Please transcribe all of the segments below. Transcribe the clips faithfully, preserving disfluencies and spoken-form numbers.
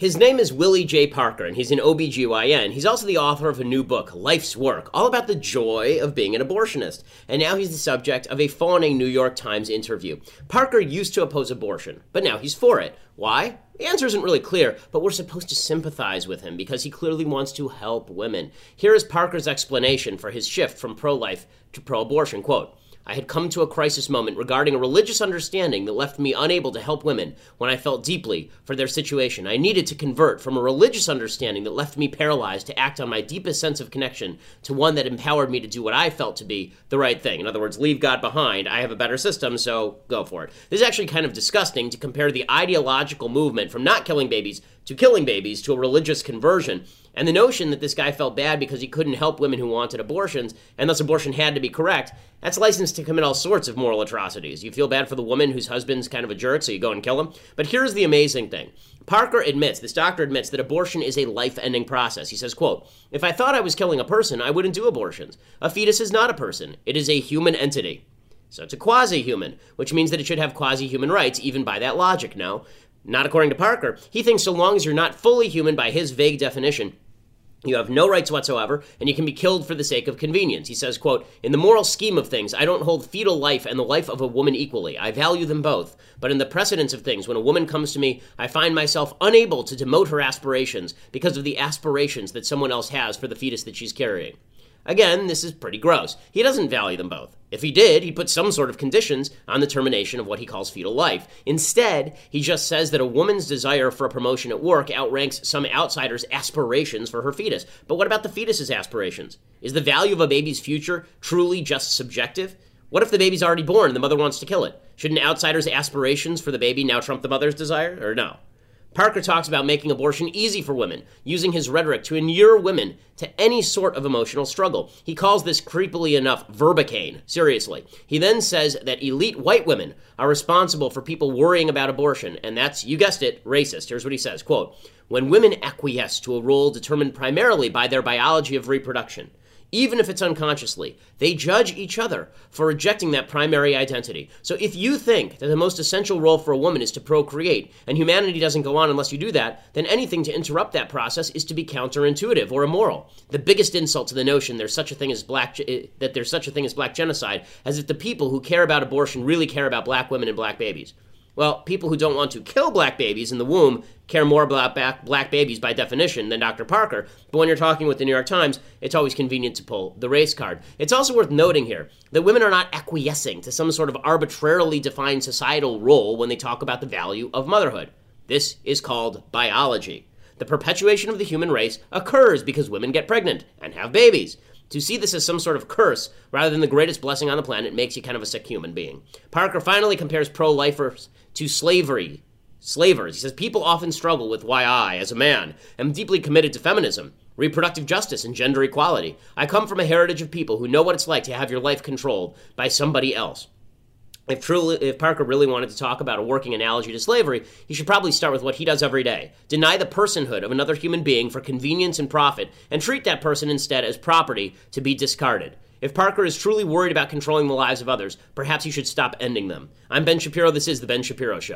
His name is Willie J. Parker, and he's an O B G Y N. He's also the author of a new book, Life's Work, all about the joy of being an abortionist. And now he's the subject of a fawning New York Times interview. Parker used to oppose abortion, but now he's for it. Why? The answer isn't really clear, but we're supposed to sympathize with him because he clearly wants to help women. Here is Parker's explanation for his shift from pro-life to pro-abortion. Quote, I had come to a crisis moment regarding a religious understanding that left me unable to help women when I felt deeply for their situation. I needed to convert from a religious understanding that left me paralyzed to act on my deepest sense of connection to one that empowered me to do what I felt to be the right thing. In other words, leave God behind. I have a better system, so go for it. This is actually kind of disgusting to compare the ideological movement from not killing babies to killing babies to a religious conversion. And the notion that this guy felt bad because he couldn't help women who wanted abortions, and thus abortion had to be correct, that's license to commit all sorts of moral atrocities. You feel bad for the woman whose husband's kind of a jerk, so you go and kill him. But here's the amazing thing. Parker admits, this doctor admits, that abortion is a life-ending process. He says, quote, if I thought I was killing a person, I wouldn't do abortions. A fetus is not a person. It is a human entity. So it's a quasi-human, which means that it should have quasi-human rights, even by that logic, no? Not according to Parker. He thinks so long as you're not fully human by his vague definition, you have no rights whatsoever, and you can be killed for the sake of convenience. He says, quote, in the moral scheme of things, I don't hold fetal life and the life of a woman equally. I value them both. But in the precedence of things, when a woman comes to me, I find myself unable to demote her aspirations because of the aspirations that someone else has for the fetus that she's carrying. Again, this is pretty gross. He doesn't value them both. If he did, he'd put some sort of conditions on the termination of what he calls fetal life. Instead, he just says that a woman's desire for a promotion at work outranks some outsider's aspirations for her fetus. But what about the fetus's aspirations? Is the value of a baby's future truly just subjective? What if the baby's already born and the mother wants to kill it? Should an outsider's aspirations for the baby now trump the mother's desire, or no? Parker talks about making abortion easy for women, using his rhetoric to inure women to any sort of emotional struggle. He calls this creepily enough verbicane, seriously. He then says that elite white women are responsible for people worrying about abortion, and that's, you guessed it, racist. Here's what he says, quote, when women acquiesce to a role determined primarily by their biology of reproduction, even if it's unconsciously, they judge each other for rejecting that primary identity. So if you think that the most essential role for a woman is to procreate, and humanity doesn't go on unless you do that, then anything to interrupt that process is to be counterintuitive or immoral. The biggest insult to the notion there's such a thing as black that there's such a thing as black genocide, as if the people who care about abortion really care about black women and black babies. Well, people who don't want to kill black babies in the womb care more about black babies by definition than Doctor Parker, but when you're talking with the New York Times, it's always convenient to pull the race card. It's also worth noting here that women are not acquiescing to some sort of arbitrarily defined societal role when they talk about the value of motherhood. This is called biology. The perpetuation of the human race occurs because women get pregnant and have babies. To see this as some sort of curse rather than the greatest blessing on the planet makes you kind of a sick human being. Parker finally compares pro-lifers to slavery, slavers. He says, people often struggle with why I, as a man, am deeply committed to feminism, reproductive justice, and gender equality. I come from a heritage of people who know what it's like to have your life controlled by somebody else. If truly, if Parker really wanted to talk about a working analogy to slavery, he should probably start with what he does every day. Deny the personhood of another human being for convenience and profit, and treat that person instead as property to be discarded. If Parker is truly worried about controlling the lives of others, perhaps he should stop ending them. I'm Ben Shapiro. This is The Ben Shapiro Show.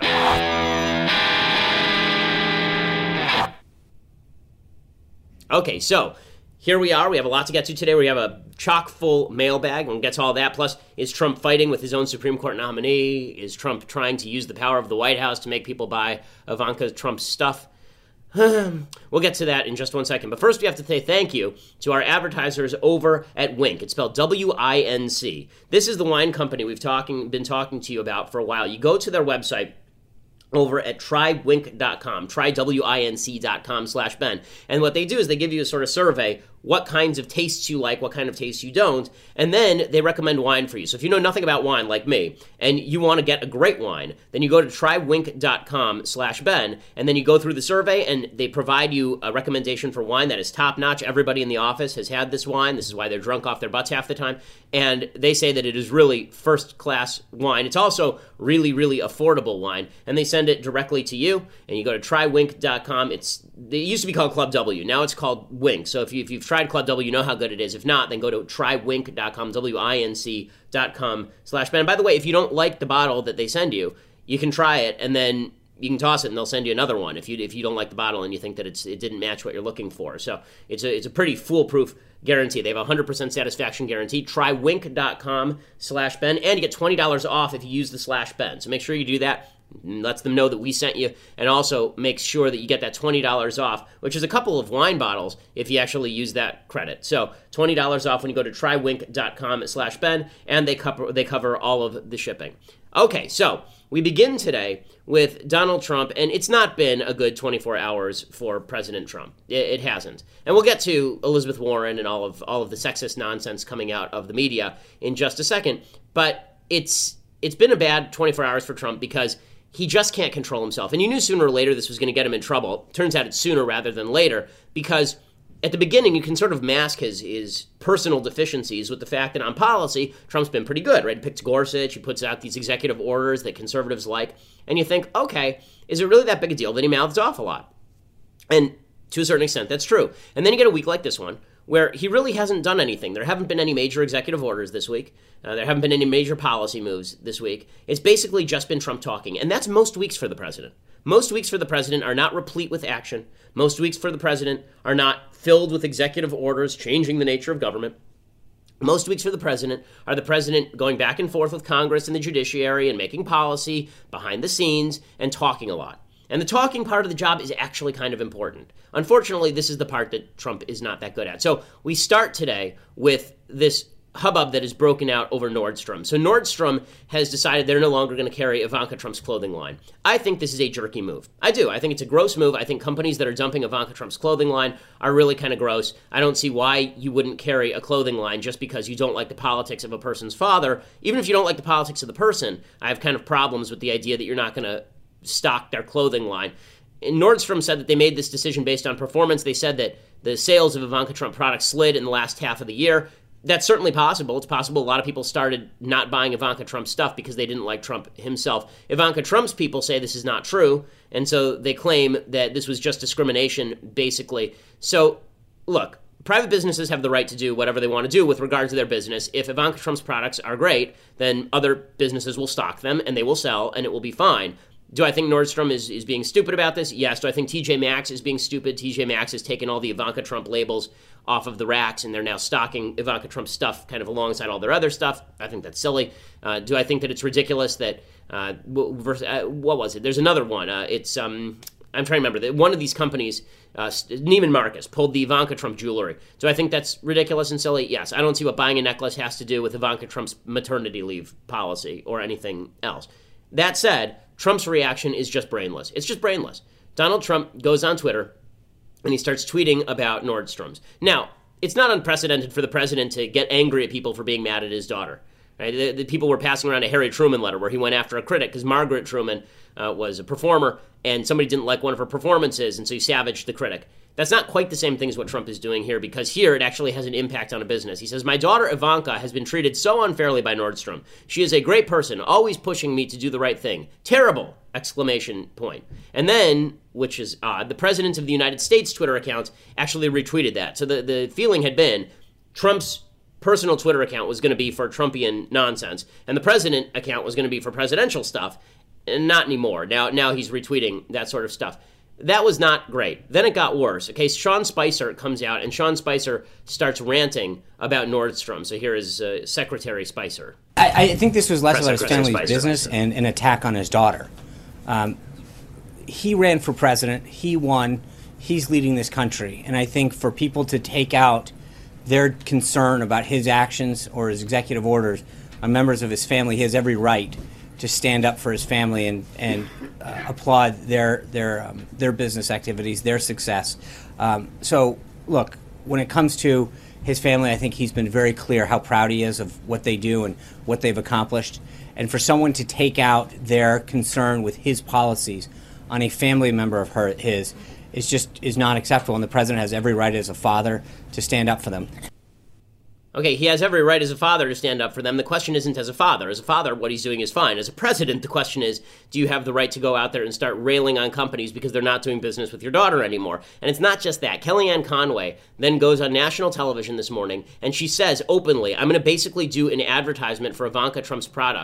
Okay, so here we are. We have a lot to get to today. We have a chock-full mailbag, and we'll get to all that. Plus, is Trump fighting with his own Supreme Court nominee? Is Trump trying to use the power of the White House to make people buy Ivanka Trump's stuff? We'll get to that in just one second. But first, we have to say thank you to our advertisers over at Winc. It's spelled W I N C. This is the wine company we've talking, been talking to you about for a while. You go to their website over at try winc dot com, try W I N C dot com slash Ben. And what they do is they give you a sort of survey, what kinds of tastes you like, what kind of tastes you don't, and then they recommend wine for you. So if you know nothing about wine like me, and you want to get a great wine, then you go to try winc dot com slash Ben, and then you go through the survey, and they provide you a recommendation for wine that is top-notch. Everybody in the office has had this wine. This is why they're drunk off their butts half the time. And they say that it is really first-class wine. It's also really, really affordable wine. And they send it directly to you, and you go to try winc dot com. It's, it used to be called Club W. Now it's called Winc. So if, you, if you've tried Club W, you know how good it is. If not, then go to try winc dot com, W I N C dot com slash Ben. By the way, if you don't like the bottle that they send you, you can try it, and then you can toss it and they'll send you another one if you if you don't like the bottle and you think that it's it didn't match what you're looking for. So it's a it's a pretty foolproof guarantee. They have a one hundred percent satisfaction guarantee. Try wink.com slash Ben, and you get twenty dollars off if you use the slash Ben. So make sure you do that. Lets them know that we sent you, and also makes sure that you get that twenty dollars off, which is a couple of wine bottles if you actually use that credit. So twenty dollars off when you go to trywink.com slash Ben, and they cover, they cover all of the shipping. Okay, so we begin today with Donald Trump, and it's not been a good twenty-four hours for President Trump. It, it hasn't. And we'll get to Elizabeth Warren and all of all of the sexist nonsense coming out of the media in just a second, but it's it's been a bad twenty-four hours for Trump because he just can't control himself. And you knew sooner or later this was going to get him in trouble. Turns out it's sooner rather than later, because at the beginning you can sort of mask his, his personal deficiencies with the fact that on policy, Trump's been pretty good, right? He picks Gorsuch, he puts out these executive orders that conservatives like, and you think, okay, is it really that big a deal that he mouths off a lot? And to a certain extent, that's true. And then you get a week like this one, where he really hasn't done anything. There haven't been any major executive orders this week. Uh, there haven't been any major policy moves this week. It's basically just been Trump talking, and that's most weeks for the president. Most weeks for the president are not replete with action. Most weeks for the president are not filled with executive orders changing the nature of government. Most weeks for the president are the president going back and forth with Congress and the judiciary and making policy behind the scenes and talking a lot. And the talking part of the job is actually kind of important. Unfortunately, this is the part that Trump is not that good at. So we start today with this hubbub that is broken out over Nordstrom. So Nordstrom has decided they're no longer going to carry Ivanka Trump's clothing line. I think this is a jerky move. I do. I think it's a gross move. I think companies that are dumping Ivanka Trump's clothing line are really kind of gross. I don't see why you wouldn't carry a clothing line just because you don't like the politics of a person's father. Even if you don't like the politics of the person, I have kind of problems with the idea that you're not going to stock their clothing line. And Nordstrom said that they made this decision based on performance. They said that the sales of Ivanka Trump products slid in the last half of the year. That's certainly possible. It's possible a lot of people started not buying Ivanka Trump stuff because they didn't like Trump himself. Ivanka Trump's people say this is not true, and so they claim that this was just discrimination, basically. So, look, private businesses have the right to do whatever they want to do with regard to their business. If Ivanka Trump's products are great, then other businesses will stock them, and they will sell, and it will be fine. Do I think Nordstrom is, is being stupid about this? Yes. Do I think T J Maxx is being stupid? T J Maxx has taken all the Ivanka Trump labels off of the racks, and they're now stocking Ivanka Trump stuff kind of alongside all their other stuff. I think that's silly. Uh, do I think that it's ridiculous that, uh, what was it? There's another one. Uh, it's, um, I'm trying to remember. That one of these companies, uh, Neiman Marcus, pulled the Ivanka Trump jewelry. Do I think that's ridiculous and silly? Yes. I don't see what buying a necklace has to do with Ivanka Trump's maternity leave policy or anything else. That said, Trump's reaction is just brainless. It's just brainless. Donald Trump goes on Twitter and he starts tweeting about Nordstrom's. Now, it's not unprecedented for the president to get angry at people for being mad at his daughter. Right? The, the people were passing around a Harry Truman letter where he went after a critic because Margaret Truman uh, was a performer and somebody didn't like one of her performances, and so he savaged the critic. That's not quite the same thing as what Trump is doing here, because here it actually has an impact on a business. He says, "My daughter Ivanka has been treated so unfairly by Nordstrom. She is a great person, always pushing me to do the right thing. Terrible!" Exclamation point. And then, which is odd, the president of the United States Twitter account actually retweeted that. So the, the feeling had been Trump's personal Twitter account was going to be for Trumpian nonsense, and the president account was going to be for presidential stuff, and not anymore. Now, now he's retweeting that sort of stuff. That was not great. Then it got worse. Okay, Sean Spicer comes out, and Sean Spicer starts ranting about Nordstrom. So here is uh, Secretary Spicer. I, I think this was less Press about his Secretary family's Spicer, business Spicer. and an attack on his daughter. Um, he ran for president. He won. He's leading this country. And I think for people to take out their concern about his actions or his executive orders on members of his family, he has every right to stand up for his family and and uh, applaud their their um, their business activities, their success. Um, so, look, when it comes to his family, I think he's been very clear how proud he is of what they do and what they've accomplished. And for someone to take out their concern with his policies on a family member of her, his is just is not acceptable. And the president has every right as a father to stand up for them. Okay, he has every right as a father to stand up for them. The question isn't as a father. As a father, what he's doing is fine. As a president, the question is, do you have the right to go out there and start railing on companies because they're not doing business with your daughter anymore? And it's not just that. Kellyanne Conway then goes on national television this morning, and she says openly, I'm going to basically do an advertisement for Ivanka Trump's product,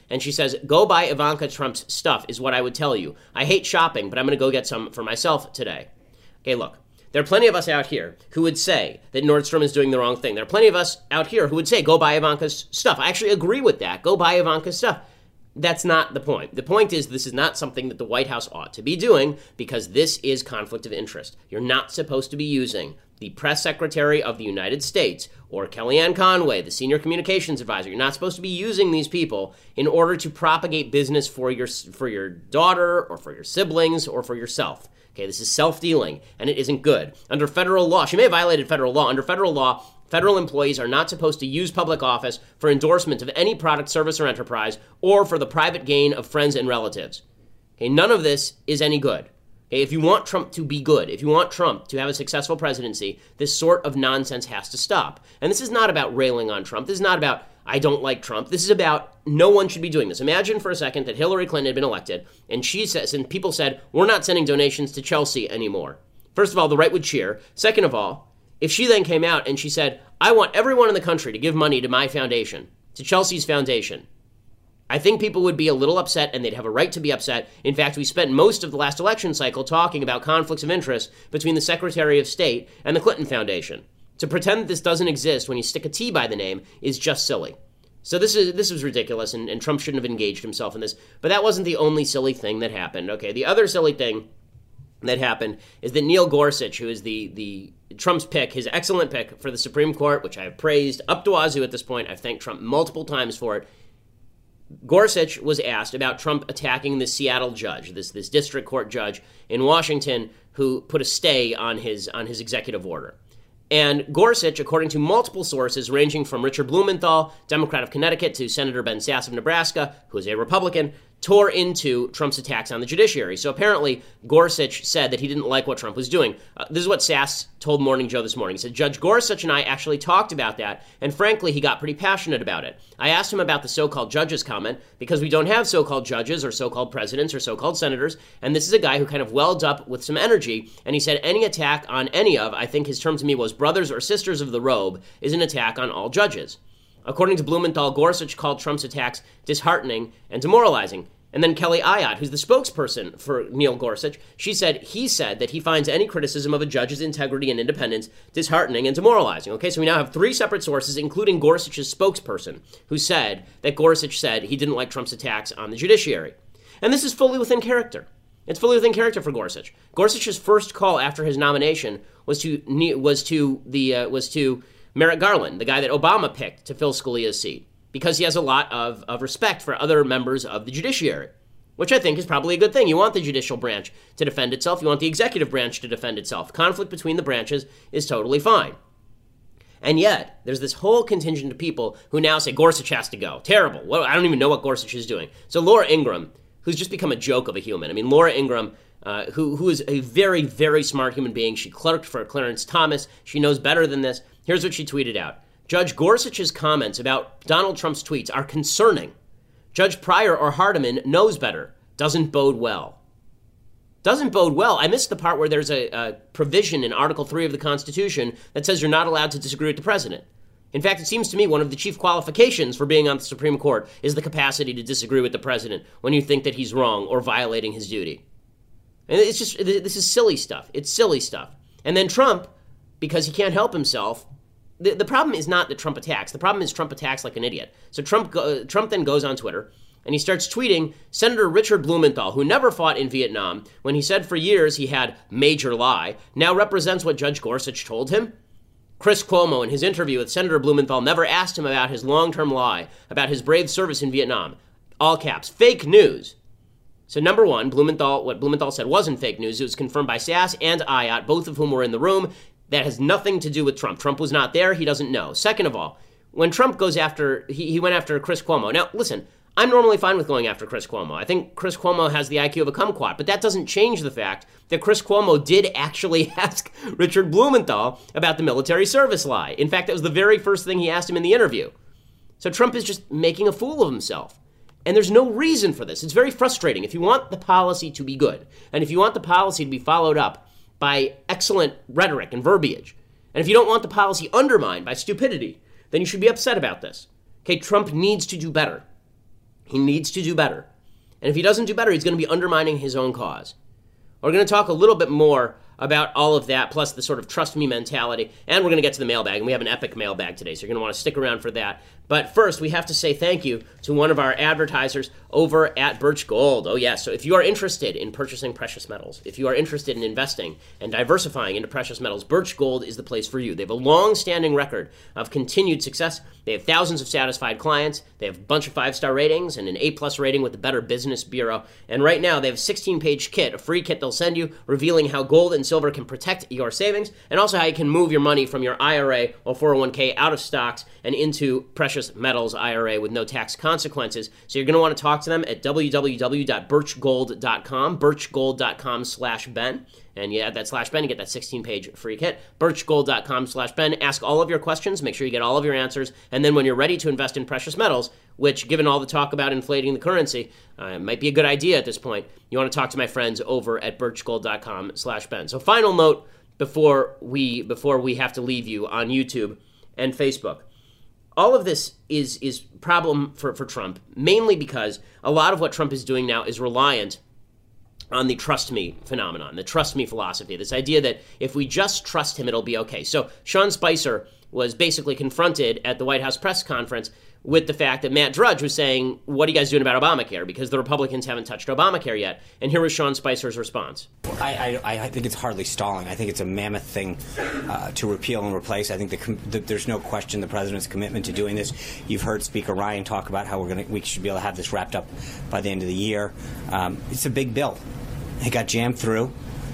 And she says, go buy Ivanka Trump's stuff is what I would tell you. I hate shopping, but I'm going to go get some for myself today. Okay, look. There are plenty of us out here who would say that Nordstrom is doing the wrong thing. There are plenty of us out here who would say, go buy Ivanka's stuff. I actually agree with that. Go buy Ivanka's stuff. That's not the point. The point is this is not something that the White House ought to be doing because this is conflict of interest. You're not supposed to be using the press secretary of the United States or Kellyanne Conway, the senior communications advisor. You're not supposed to be using these people in order to propagate business for your for your daughter or for your siblings or for yourself. Okay, this is self-dealing, and it isn't good. Under federal law, she may have violated federal law. Under federal law, federal employees are not supposed to use public office for endorsement of any product, service, or enterprise, or for the private gain of friends and relatives. Okay, none of this is any good. Okay, if you want Trump to be good, if you want Trump to have a successful presidency, this sort of nonsense has to stop. And this is not about railing on Trump. This is not about, I don't like Trump. This is about no one should be doing this. Imagine for a second that Hillary Clinton had been elected, and she says, and people said, we're not sending donations to Chelsea anymore. First of all, the right would cheer. Second of all, if she then came out and she said, I want everyone in the country to give money to my foundation, to Chelsea's foundation, I think people would be a little upset, and they'd have a right to be upset. In fact, we spent most of the last election cycle talking about conflicts of interest between the Secretary of State and the Clinton Foundation. To pretend that this doesn't exist when you stick a T by the name is just silly. So this is this was ridiculous, and, and Trump shouldn't have engaged himself in this. But that wasn't the only silly thing that happened. Okay, the other silly thing that happened is that Neil Gorsuch, who is the, the Trump's pick, his excellent pick for the Supreme Court, which I have praised up to wazoo at this point. I've thanked Trump multiple times for it. Gorsuch was asked about Trump attacking the Seattle judge, this this district court judge in Washington who put a stay on his on his executive order. And Gorsuch, according to multiple sources ranging from Richard Blumenthal, Democrat of Connecticut, to Senator Ben Sasse of Nebraska, who is a Republican, tore into Trump's attacks on the judiciary. So apparently Gorsuch said that he didn't like what Trump was doing. Uh, this is what Sasse told Morning Joe this morning. He said, Judge Gorsuch and I actually talked about that, and frankly, he got pretty passionate about it. I asked him about the so-called judges comment, because we don't have so-called judges or so-called presidents or so-called senators, and this is a guy who kind of welled up with some energy, and he said any attack on any of, I think his term to me was brothers or sisters of the robe, is an attack on all judges. According to Blumenthal, Gorsuch called Trump's attacks disheartening and demoralizing. And then Kelly Ayotte, who's the spokesperson for Neil Gorsuch, she said he said that he finds any criticism of a judge's integrity and independence disheartening and demoralizing. Okay, so we now have three separate sources, including Gorsuch's spokesperson, who said that Gorsuch said he didn't like Trump's attacks on the judiciary. And this is fully within character. It's fully within character for Gorsuch. Gorsuch's first call after his nomination was to was to the uh, was to Merrick Garland, the guy that Obama picked to fill Scalia's seat, because he has a lot of, of respect for other members of the judiciary, which I think is probably a good thing. You want the judicial branch to defend itself. You want the executive branch to defend itself. Conflict between the branches is totally fine. And yet, there's this whole contingent of people who now say Gorsuch has to go. Terrible. Well, I don't even know what Gorsuch is doing. So Laura Ingraham, who's just become a joke of a human. I mean, Laura Ingraham, uh, who who is a very, very smart human being. She clerked for Clarence Thomas. She knows better than this. Here's what she tweeted out. Judge Gorsuch's comments about Donald Trump's tweets are concerning. Judge Pryor or Hardiman knows better. Doesn't bode well. Doesn't bode well. I missed the part where there's a, a provision in Article three of the Constitution that says you're not allowed to disagree with the president. In fact, it seems to me one of the chief qualifications for being on the Supreme Court is the capacity to disagree with the president when you think that he's wrong or violating his duty. And it's just, this is silly stuff. It's silly stuff. And then Trump, because he can't help himself, The, the problem is not that Trump attacks. The problem is Trump attacks like an idiot. So Trump go, Trump then goes on Twitter, and he starts tweeting Senator Richard Blumenthal, who never fought in Vietnam, when he said for years he had major lie, now represents what Judge Gorsuch told him. Chris Cuomo, in his interview with Senator Blumenthal, never asked him about his long-term lie about his brave service in Vietnam. All caps, fake news. So number one, Blumenthal, what Blumenthal said wasn't fake news. It was confirmed by Sasse and Ayotte, both of whom were in the room. That has nothing to do with Trump. Trump was not there. He doesn't know. Second of all, when Trump goes after, he, he went after Chris Cuomo. Now, listen, I'm normally fine with going after Chris Cuomo. I think Chris Cuomo has the I Q of a kumquat, but that doesn't change the fact that Chris Cuomo did actually ask Richard Blumenthal about the military service lie. In fact, that was the very first thing he asked him in the interview. So Trump is just making a fool of himself. And there's no reason for this. It's very frustrating. If you want the policy to be good, and if you want the policy to be followed up by excellent rhetoric and verbiage, and if you don't want the policy undermined by stupidity, then you should be upset about this. Okay, Trump needs to do better. He needs to do better. And if he doesn't do better, he's going to be undermining his own cause. We're going to talk a little bit more about all of that, plus the sort of trust me mentality, and we're going to get to the mailbag, and we have an epic mailbag today, so you're going to want to stick around for that. But first, we have to say thank you to one of our advertisers over at Birch Gold. Oh, yes. So if you are interested in purchasing precious metals, if you are interested in investing and diversifying into precious metals, Birch Gold is the place for you. They have a long-standing record of continued success. They have thousands of satisfied clients. They have a bunch of five-star ratings and an A-plus rating with the Better Business Bureau. And right now, they have a sixteen-page kit, a free kit they'll send you, revealing how gold and silver can protect your savings, and also how you can move your money from your I R A or four oh one k out of stocks and into precious metals I R A with no tax consequences. So you're going to want to talk to them at w w w dot birch gold dot com, birch gold dot com slash Ben. And you add that slash Ben, you get that sixteen-page free kit. birch gold dot com slash Ben. Ask all of your questions. Make sure you get all of your answers. And then when you're ready to invest in precious metals, which, given all the talk about inflating the currency, uh, might be a good idea at this point, you want to talk to my friends over at birch gold dot com slash Ben. So final note before we before we have to leave you on YouTube and Facebook. All of this is is problem for, for Trump, mainly because a lot of what Trump is doing now is reliant on the trust me phenomenon, the trust me philosophy, this idea that if we just trust him, it'll be okay. So Sean Spicer was basically confronted at the White House press conference with the fact that Matt Drudge was saying, what are you guys doing about Obamacare? Because the Republicans haven't touched Obamacare yet. And here was Sean Spicer's response. I, I, I think it's hardly stalling. I think it's a mammoth thing uh, to repeal and replace. I think the, the, there's no question the president's commitment to doing this. You've heard Speaker Ryan talk about how we're going we should be able to have this wrapped up by the end of the year. Um, it's a big bill. It got jammed through.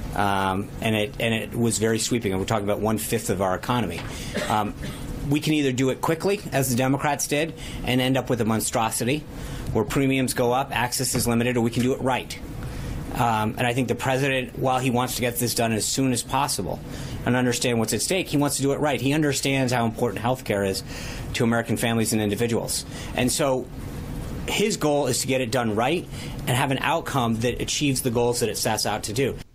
Um, and it and it was very sweeping. And we're talking about one-fifth of our economy. Um, we can either do it quickly, as the Democrats did, and end up with a monstrosity where premiums go up, access is limited, or we can do it right. Um, and I think the president, while he wants to get this done as soon as possible and understand what's at stake, he wants to do it right. He understands how important health care is to American families and individuals. And so his goal is to get it done right and have an outcome that achieves the goals that it sets out to do.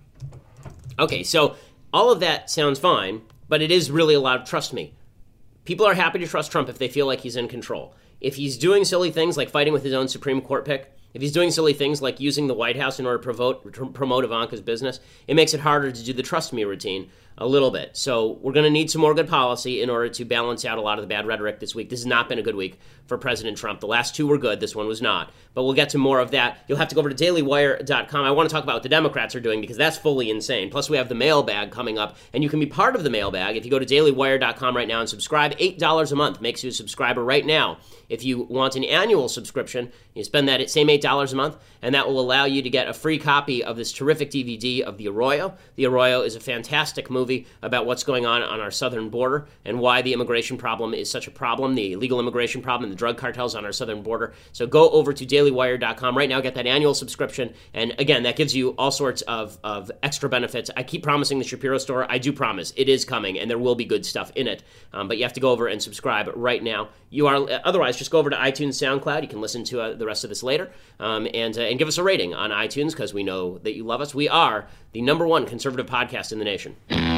Okay, so all of that sounds fine, but it is really a lot of trust me. People are happy to trust Trump if they feel like he's in control. If he's doing silly things like fighting with his own Supreme Court pick, if he's doing silly things like using the White House in order to promote, to promote Ivanka's business, it makes it harder to do the trust me routine a little bit. So we're going to need some more good policy in order to balance out a lot of the bad rhetoric this week. This has not been a good week for President Trump. The last two were good. This one was not. But we'll get to more of that. You'll have to go over to daily wire dot com. I want to talk about what the Democrats are doing because that's fully insane. Plus, we have the mailbag coming up, and you can be part of the mailbag if you go to daily wire dot com right now and subscribe. eight dollars a month makes you a subscriber right now. If you want an annual subscription, you spend that same eight dollars a month, and that will allow you to get a free copy of this terrific D V D of The Arroyo. The Arroyo is a fantastic movie about what's going on on our southern border and why the immigration problem is such a problem, the illegal immigration problem, and the drug cartels on our southern border. So go over to daily wire dot com right now, get that annual subscription, and again, that gives you all sorts of, of extra benefits. I keep promising the Shapiro Store. I do promise. It is coming, and there will be good stuff in it, um, but you have to go over and subscribe right now. You are otherwise, just go over to iTunes, SoundCloud. You can listen to uh, the rest of this later, um, and uh, and give us a rating on iTunes because we know that you love us. We are the number one conservative podcast in the nation.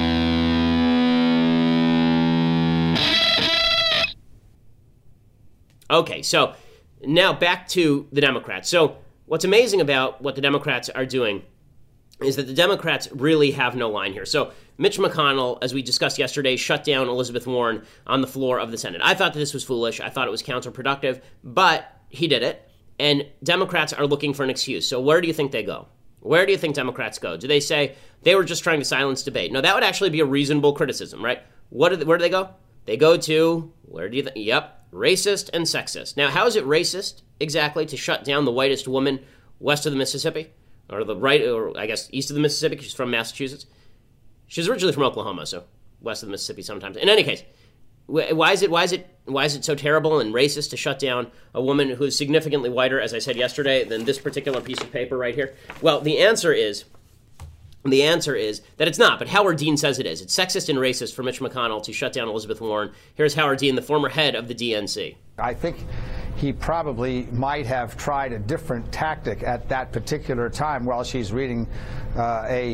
Okay, so now back to the Democrats. So what's amazing about what the Democrats are doing is that the Democrats really have no line here. So Mitch McConnell, as we discussed yesterday, shut down Elizabeth Warren on the floor of the Senate. I thought that this was foolish. I thought it was counterproductive, but he did it. And Democrats are looking for an excuse. So where do you think they go? Where do you think Democrats go? Do they say they were just trying to silence debate? No, that would actually be a reasonable criticism, right? What do they, where do they go? They go to, where do you think? Yep, racist and sexist. Now, how is it racist exactly to shut down the whitest woman west of the Mississippi? Or the right, or I guess east of the Mississippi? She's from Massachusetts. She's originally from Oklahoma, so west of the Mississippi sometimes. In any case, why is it why is it why is it so terrible and racist to shut down a woman who is significantly whiter, as I said yesterday, than this particular piece of paper right here? Well, the answer is the answer is that it's not, but Howard Dean says it is. It's sexist and racist for Mitch McConnell to shut down Elizabeth Warren. Here's Howard Dean, the former head of the D N C. I think he probably might have tried a different tactic at that particular time while she's reading uh, a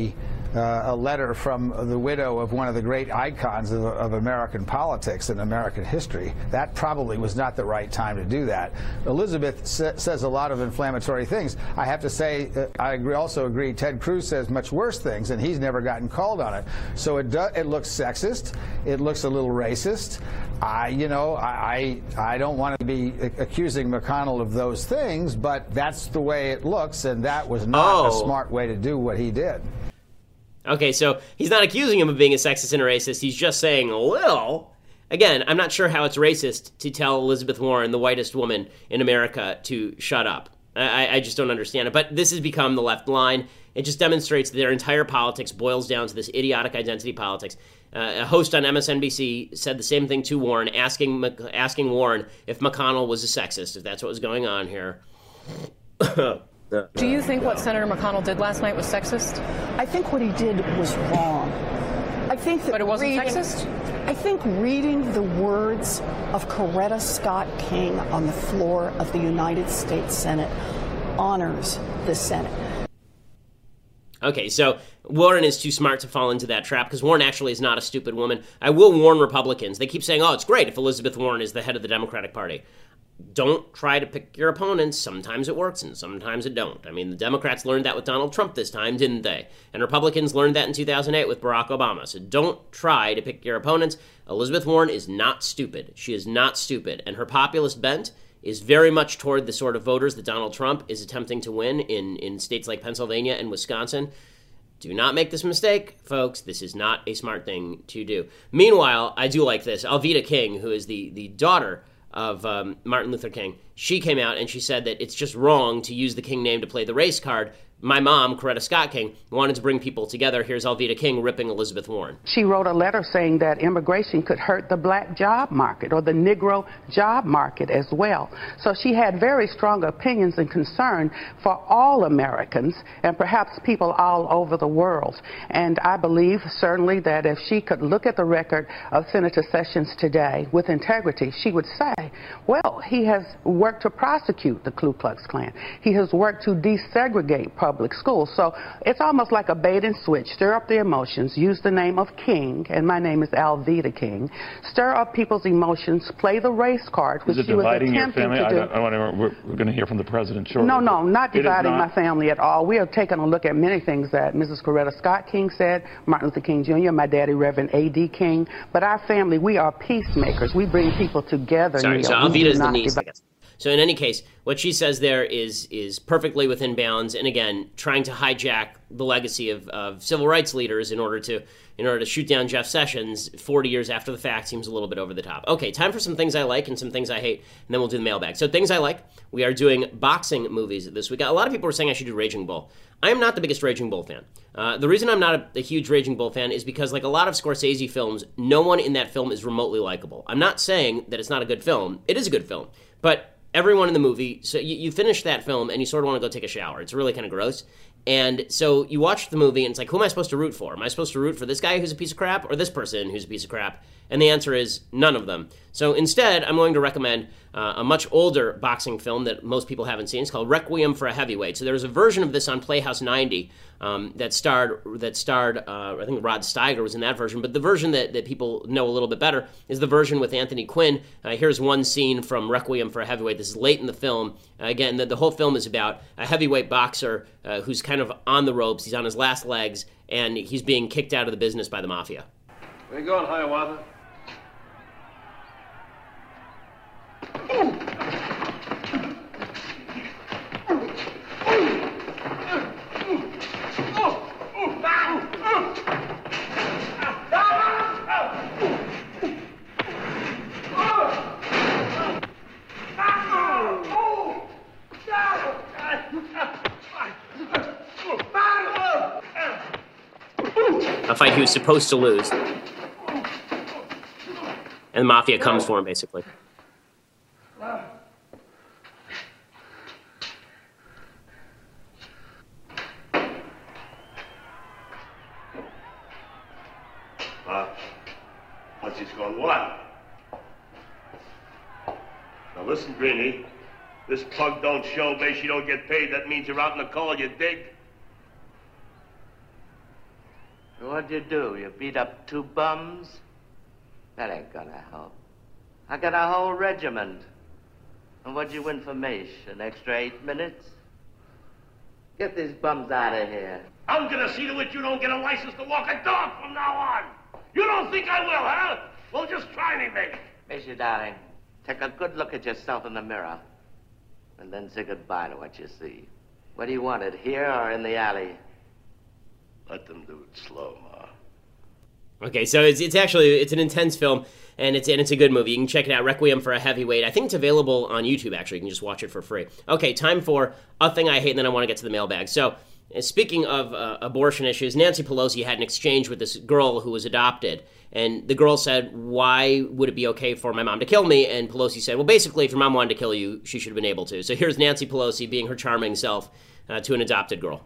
uh, a letter from the widow of one of the great icons of, of American politics and American history. That probably was not the right time to do that. Elizabeth sa says a lot of inflammatory things. I have to say, uh, I agree, also agree, Ted Cruz says much worse things, and he's never gotten called on it. So it, do, it looks sexist. It looks a little racist. I, you know, I, I, I don't want to be accusing McConnell of those things, but that's the way it looks, and that was not oh. a smart way to do what he did. Okay, so he's not accusing him of being a sexist and a racist. He's just saying, well, again, I'm not sure how it's racist to tell Elizabeth Warren, the whitest woman in America, to shut up. I, I just don't understand it. But this has become the left line. It just demonstrates that their entire politics boils down to this idiotic identity politics. Uh, a host on M S N B C said the same thing to Warren, asking asking Warren if McConnell was a sexist, if that's what was going on here. Do you think what Senator McConnell did last night was sexist? I think what he did was wrong. I think that But it wasn't reading, sexist? I think reading the words of Coretta Scott King on the floor of the United States Senate honors the Senate. Okay, so Warren is too smart to fall into that trap because Warren actually is not a stupid woman. I will warn Republicans. They keep saying, oh, it's great if Elizabeth Warren is the head of the Democratic Party. Don't try to pick your opponents. Sometimes it works and sometimes it don't. I mean, the Democrats learned that with Donald Trump this time, didn't they? And Republicans learned that in two thousand eight with Barack Obama. So don't try to pick your opponents. Elizabeth Warren is not stupid. She is not stupid. And her populist bent is very much toward the sort of voters that Donald Trump is attempting to win in, in states like Pennsylvania and Wisconsin. Do not make this mistake, folks. This is not a smart thing to do. Meanwhile, I do like this. Alveda King, who is the, the daughter of um, Martin Luther King, she came out and she said that it's just wrong to use the King name to play the race card. My mom, Coretta Scott King, wanted to bring people together. Here's Alveda King ripping Elizabeth Warren. She wrote a letter saying that immigration could hurt the black job market or the Negro job market as well. So she had very strong opinions and concern for all Americans and perhaps people all over the world. And I believe certainly that if she could look at the record of Senator Sessions today with integrity, she would say, well, he has worked to prosecute the Ku Klux Klan. He has worked to desegregate public schools. So it's almost like a bait and switch. Stir up the emotions, use the name of King, and my name is Alveda King. Stir up people's emotions, play the race card, which is it she was dividing attempting your family? to do. I don't, I want to, we're, we're going to hear from the president shortly. No, no, not dividing not. my family at all. We have taken a look at many things that Missus Coretta Scott King said, Martin Luther King Junior, my daddy, Reverend A D King. But our family, we are peacemakers. We bring people together. Sorry, Neil. so Alveda's the niece, I divide. guess. So in any case, what she says there is is perfectly within bounds, and again, trying to hijack the legacy of, of civil rights leaders in order to in order to shoot down Jeff Sessions forty years after the fact seems a little bit over the top. Okay, time for some things I like and some things I hate, and then we'll do the mailbag. So things I like, we are doing boxing movies this week. A lot of people were saying I should do Raging Bull. I am not the biggest Raging Bull fan. Uh, the reason I'm not a, a huge Raging Bull fan is because, like a lot of Scorsese films, no one in that film is remotely likable. I'm not saying that it's not a good film. It is a good film, but everyone in the movie, so you, you finish that film and you sort of want to go take a shower. It's really kind of gross. And so you watch the movie and it's like, who am I supposed to root for? Am I supposed to root for this guy who's a piece of crap or this person who's a piece of crap? And the answer is none of them. So instead, I'm going to recommend uh, a much older boxing film that most people haven't seen. It's called Requiem for a Heavyweight. So there's a version of this on Playhouse ninety um, that starred, that starred uh, I think Rod Steiger was in that version. But the version that, that people know a little bit better is the version with Anthony Quinn. Uh, here's one scene from Requiem for a Heavyweight. This is late in the film. Uh, again, the, the whole film is about a heavyweight boxer uh, who's kind of on the ropes. He's on his last legs, and he's being kicked out of the business by the mafia. Where you going, Hiawatha? A fight he was supposed to lose. And the mafia comes for him, basically. Uh, what's this going what? Now listen, Greenie. This plug don't show base, you don't get paid. That means you're out in the cold, you dig? what'd you do? You beat up two bums? That ain't gonna help. I got a whole regiment. And what'd you win for Mace? An extra eight minutes? Get these bums out of here. I'm gonna see to it you don't get a license to walk a dog from now on. You don't think I will, huh? Well, just try me, mate. Macy, darling, take a good look at yourself in the mirror. And then say goodbye to what you see. What do you want, it here or in the alley? Let them do it slow, Ma. Okay, so it's it's actually it's an intense film, and it's and it's a good movie. You can check it out, Requiem for a Heavyweight. I think it's available on YouTube. Actually, you can just watch it for free. Okay, time for a thing I hate, and then I want to get to the mailbag. So, speaking of uh, abortion issues, Nancy Pelosi had an exchange with this girl who was adopted, and the girl said, "Why would it be okay for my mom to kill me?" And Pelosi said, "Well, basically, if your mom wanted to kill you, she should have been able to." So here's Nancy Pelosi being her charming self uh, to an adopted girl.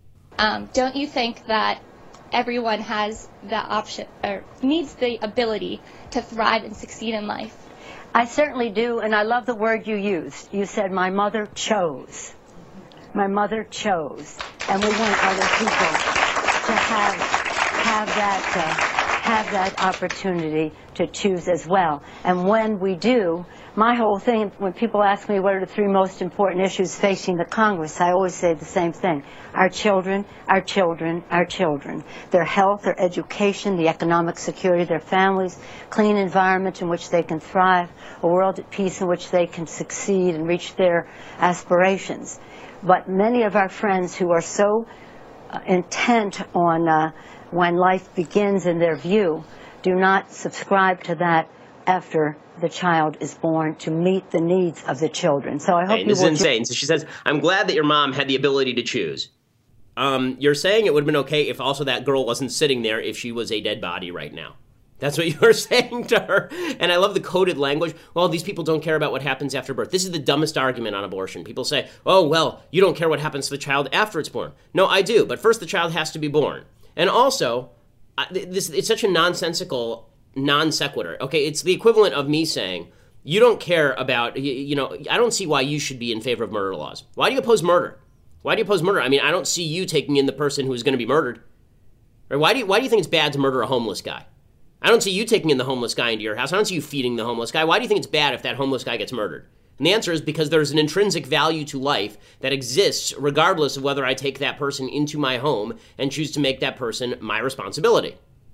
Um, don't you think that everyone has the option or needs the ability to thrive and succeed in life? I certainly do, and I love the word you used. You said, my mother chose. My mother chose. And we want other people to have, have, that, uh, have that opportunity to choose as well. And when we do, my whole thing, when people ask me what are the three most important issues facing the Congress, I always say the same thing. Our children, our children, our children. Their health, their education, the economic security of their families, clean environment in which they can thrive, a world at peace in which they can succeed and reach their aspirations. But many of our friends who are so uh, intent on uh, when life begins in their view do not subscribe to that after the child is born to meet the needs of the children. So I hope hey, you this will is insane. So she says, I'm glad that your mom had the ability to choose. Um, you're saying it would have been okay if also that girl wasn't sitting there if she was a dead body right now. That's what you were saying to her. And I love the coded language. Well, these people don't care about what happens after birth. This is the dumbest argument on abortion. People say, oh, well, you don't care what happens to the child after it's born. No, I do. But first the child has to be born. And also, this it's such a nonsensical non sequitur. Okay, it's the equivalent of me saying, you don't care about, you, you know, I don't see why you should be in favor of murder laws. Why do you oppose murder? Why do you oppose murder? I mean, I don't see you taking in the person who is going to be murdered. Or why do you, why do you think it's bad to murder a homeless guy? I don't see you taking in the homeless guy into your house. I don't see you feeding the homeless guy. Why do you think it's bad if that homeless guy gets murdered? And the answer is because there's an intrinsic value to life that exists regardless of whether I take that person into my home and choose to make that person my responsibility.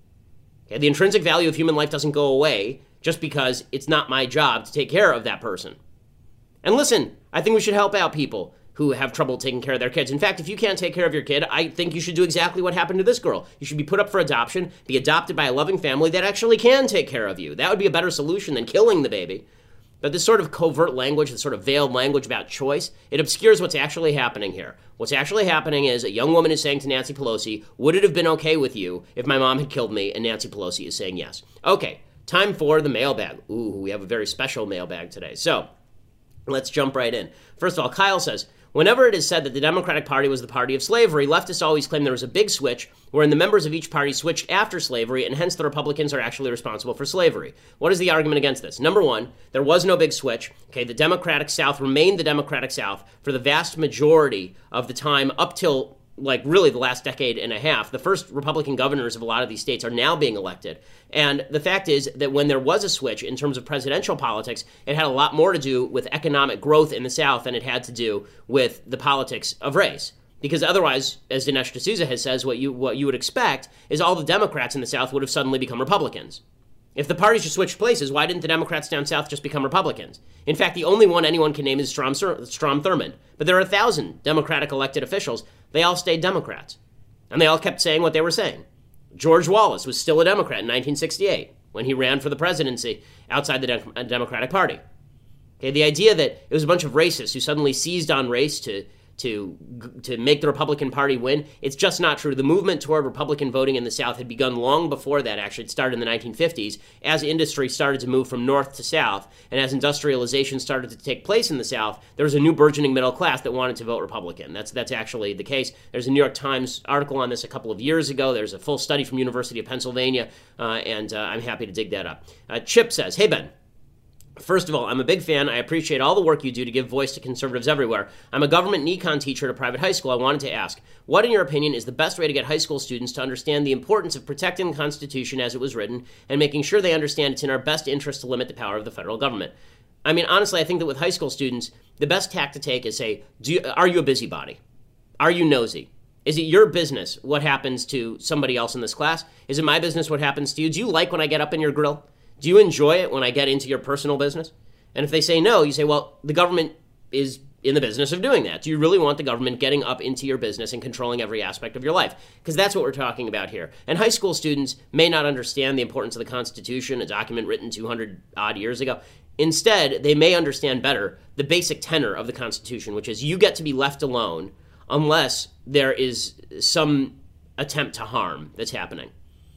Okay, the intrinsic value of human life doesn't go away just because it's not my job to take care of that person. And listen, I think we should help out people who have trouble taking care of their kids. In fact, if you can't take care of your kid, I think you should do exactly what happened to this girl. You should be put up for adoption, be adopted by a loving family that actually can take care of you. That would be a better solution than killing the baby. But this sort of covert language, this sort of veiled language about choice, it obscures what's actually happening here. What's actually happening is a young woman is saying to Nancy Pelosi, would it have been okay with you if my mom had killed me? And Nancy Pelosi is saying yes. Okay, time for the mailbag. Ooh, we have a very special mailbag today. So let's jump right in. First of all, Kyle says, whenever it is said that the Democratic Party was the party of slavery, leftists always claim there was a big switch wherein the members of each party switched after slavery, and hence the Republicans are actually responsible for slavery. What is the argument against this? Number one, there was no big switch. Okay, the Democratic South remained the Democratic South for the vast majority of the time up till like really the last decade and a half. The first Republican governors of a lot of these states are now being elected. And the fact is that when there was a switch in terms of presidential politics, it had a lot more to do with economic growth in the South than it had to do with the politics of race. Because otherwise, as Dinesh D'Souza has says, what you what you would expect is all the Democrats in the South would have suddenly become Republicans. If the parties just switched places, why didn't the Democrats down south just become Republicans? In fact, the only one anyone can name is Strom, Strom Thurmond. But there are a thousand Democratic elected officials. They all stayed Democrats. And they all kept saying what they were saying. George Wallace was still a Democrat in nineteen sixty-eight when he ran for the presidency outside the De- Democratic Party. Okay, the idea that it was a bunch of racists who suddenly seized on race to to to make the Republican Party win, it's just not true. The movement toward Republican voting in the South had begun long before that. Actually, it started in the nineteen fifties as industry started to move from north to south, and as industrialization started to take place in the South, there was a new burgeoning middle class that wanted to vote Republican. That's that's actually the case. There's a New York Times article on this a couple of years ago. There's a full study from University of Pennsylvania, uh, and uh, I'm happy to dig that up. Uh, Chip says, hey, Ben, First of all, I'm a big fan. I appreciate all the work you do to give voice to conservatives everywhere. I'm a government and econ teacher at a private high school. I wanted to ask, what, in your opinion, is the best way to get high school students to understand the importance of protecting the Constitution as it was written and making sure they understand it's in our best interest to limit the power of the federal government? I mean, honestly, I think that with high school students, the best tack to take is say, do you, are you a busybody? Are you nosy? Is it your business what happens to somebody else in this class? Is it my business what happens to you? Do you like when I get up in your grill? Do you enjoy it when I get into your personal business? And if they say no, you say, well, the government is in the business of doing that. Do you really want the government getting up into your business and controlling every aspect of your life? Because that's what we're talking about here. And high school students may not understand the importance of the Constitution, a document written two hundred odd years ago. Instead, they may understand better the basic tenor of the Constitution, which is you get to be left alone unless there is some attempt to harm that's happening.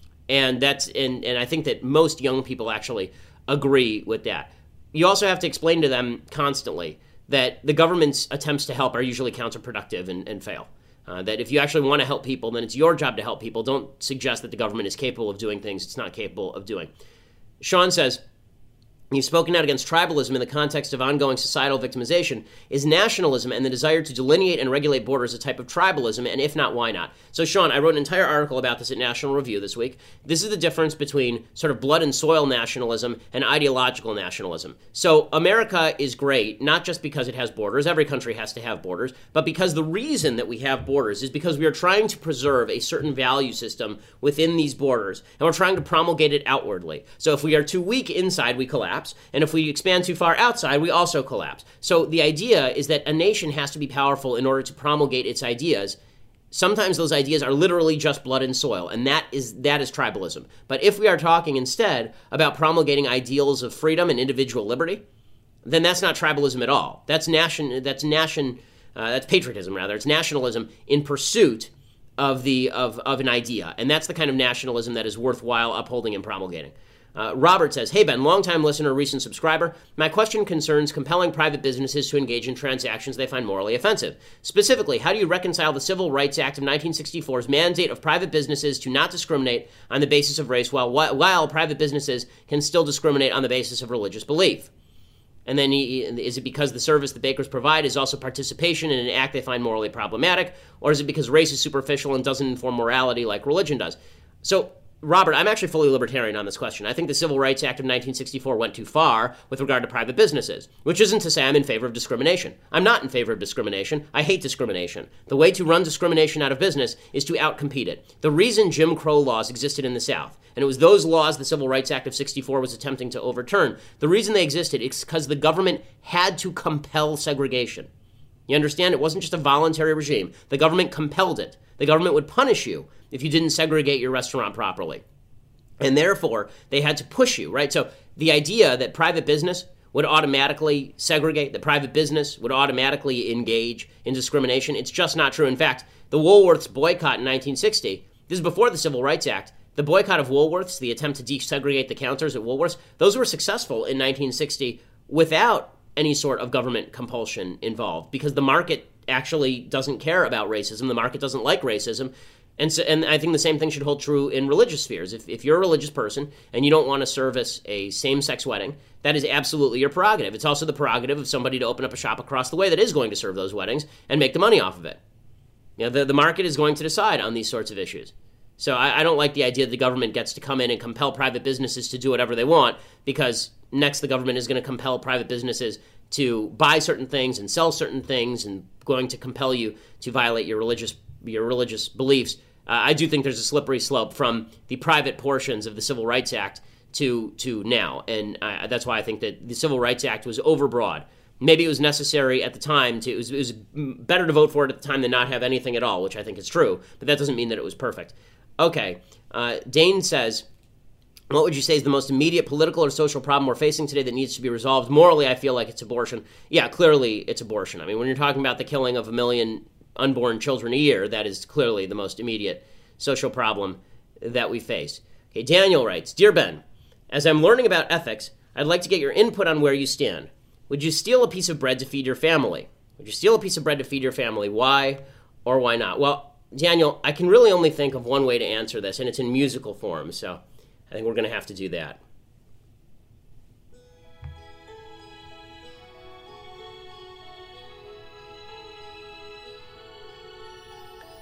And that's and, and I think that most young people actually agree with that. You also have to explain to them constantly that the government's attempts to help are usually counterproductive and, and fail. Uh, that if you actually want to help people, then it's your job to help people. Don't suggest that the government is capable of doing things it's not capable of doing. Sean says, you've spoken out against tribalism in the context of ongoing societal victimization. Is nationalism and the desire to delineate and regulate borders a type of tribalism? And if not, why not? So, Sean, I wrote an entire article about this at National Review this week. This is the difference between sort of blood and soil nationalism and ideological nationalism. So America is great, not just because it has borders. Every country has to have borders. But because the reason that we have borders is because we are trying to preserve a certain value system within these borders. And we're trying to promulgate it outwardly. So if we are too weak inside, we collapse. And if we expand too far outside, we also collapse. So the idea is that a nation has to be powerful in order to promulgate its ideas. Sometimes those ideas are literally just blood and soil, and that is that is tribalism. But if we are talking instead about promulgating ideals of freedom and individual liberty, then that's not tribalism at all. That's nation. That's nation. Uh, that's patriotism, rather. It's nationalism in pursuit of the of of an idea, and that's the kind of nationalism that is worthwhile upholding and promulgating. Uh, Robert says, hey, Ben, longtime listener, recent subscriber. My question concerns compelling private businesses to engage in transactions they find morally offensive. Specifically, how do you reconcile the Civil Rights Act of nineteen sixty-four's mandate of private businesses to not discriminate on the basis of race while, while private businesses can still discriminate on the basis of religious belief? And then he, is it because the service the bakers provide is also participation in an act they find morally problematic? Or is it because race is superficial and doesn't inform morality like religion does? So, Robert, I'm actually fully libertarian on this question. I think the Civil Rights Act of nineteen sixty-four went too far with regard to private businesses, which isn't to say I'm in favor of discrimination. I'm not in favor of discrimination. I hate discrimination. The way to run discrimination out of business is to outcompete it. The reason Jim Crow laws existed in the South, and it was those laws the Civil Rights Act of sixty-four was attempting to overturn, the reason they existed is because the government had to compel segregation. You understand? It wasn't just a voluntary regime. The government compelled it. The government would punish you if you didn't segregate your restaurant properly. And therefore, they had to push you, right? So the idea that private business would automatically segregate, that private business would automatically engage in discrimination, it's just not true. In fact, the Woolworths boycott in nineteen sixty, this is before the Civil Rights Act, the boycott of Woolworths, the attempt to desegregate the counters at Woolworths, those were successful in nineteen sixty without any sort of government compulsion involved, because the market actually doesn't care about racism. The market doesn't like racism. And so, and I think the same thing should hold true in religious spheres. If, if you're a religious person and you don't want to service a same-sex wedding, that is absolutely your prerogative. It's also the prerogative of somebody to open up a shop across the way that is going to serve those weddings and make the money off of it. You know, the, the market is going to decide on these sorts of issues. So I, I don't like the idea that the government gets to come in and compel private businesses to do whatever they want, because next the government is going to compel private businesses to buy certain things and sell certain things and going to compel you to violate your religious your religious beliefs. Uh, I do think there's a slippery slope from the private portions of the Civil Rights Act to to now, and uh, that's why I think that the Civil Rights Act was overbroad. Maybe it was necessary at the time to, it was, it was better to vote for it at the time than not have anything at all, which I think is true, but that doesn't mean that it was perfect. Okay, uh, Dane says, what would you say is the most immediate political or social problem we're facing today that needs to be resolved? Morally, I feel like it's abortion. Yeah, clearly it's abortion. I mean, when you're talking about the killing of a million unborn children a year, that is clearly the most immediate social problem that we face. Okay, Daniel writes, Dear Ben, as I'm learning about ethics, I'd like to get your input on where you stand. Would you steal a piece of bread to feed your family? Would you steal a piece of bread to feed your family? Why or why not? Well, Daniel, I can really only think of one way to answer this, and it's in musical form, so I think we're going to have to do that.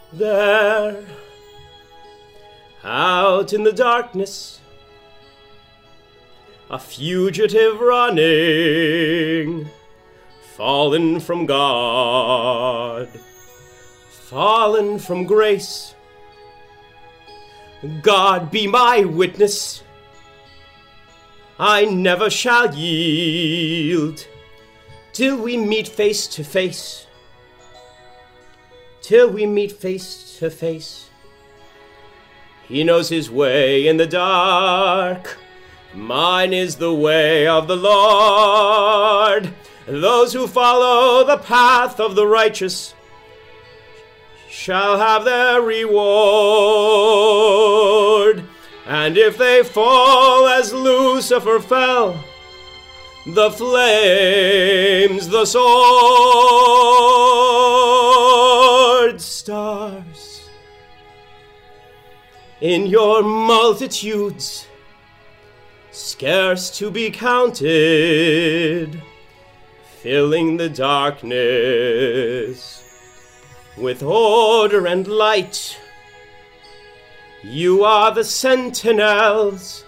There, out in the darkness, a fugitive running, fallen from God, fallen from grace. God be my witness, I never shall yield till we meet face to face, till we meet face to face. He knows his way in the dark, mine is the way of the Lord. Those who follow the path of the righteous shall have their reward. And if they fall as Lucifer fell, the flames, the sword, stars, in your multitudes, scarce to be counted, filling the darkness with order and light. You are the sentinels,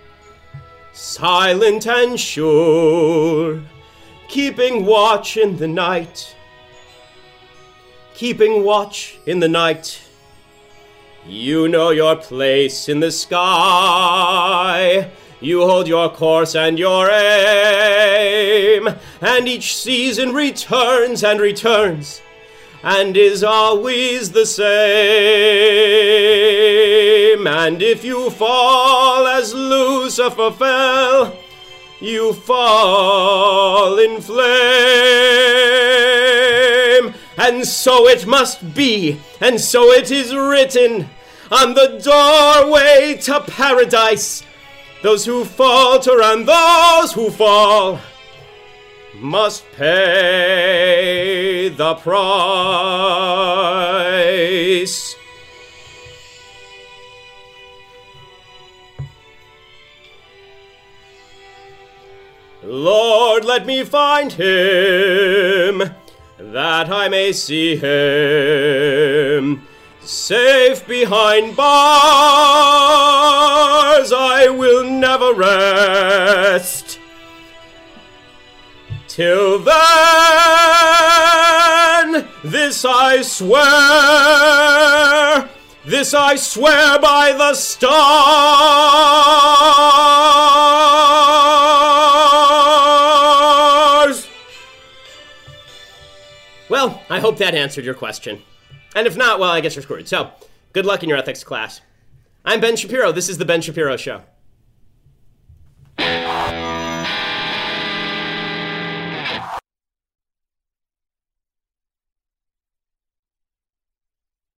silent and sure, keeping watch in the night, keeping watch in the night. You know your place in the sky, you hold your course and your aim, and each season returns and returns, and is always the same. And if you fall as Lucifer fell, you fall in flame. And so it must be, and so it is written on the doorway to paradise. Those who falter and those who fall must pay the price. Lord, let me find him, that I may see him. Safe behind bars, I will never rest. Till then, this I swear, this I swear by the stars. Well, I hope that answered your question. And if not, well, I guess you're screwed. So, good luck in your ethics class. I'm Ben Shapiro. This is The Ben Shapiro Show.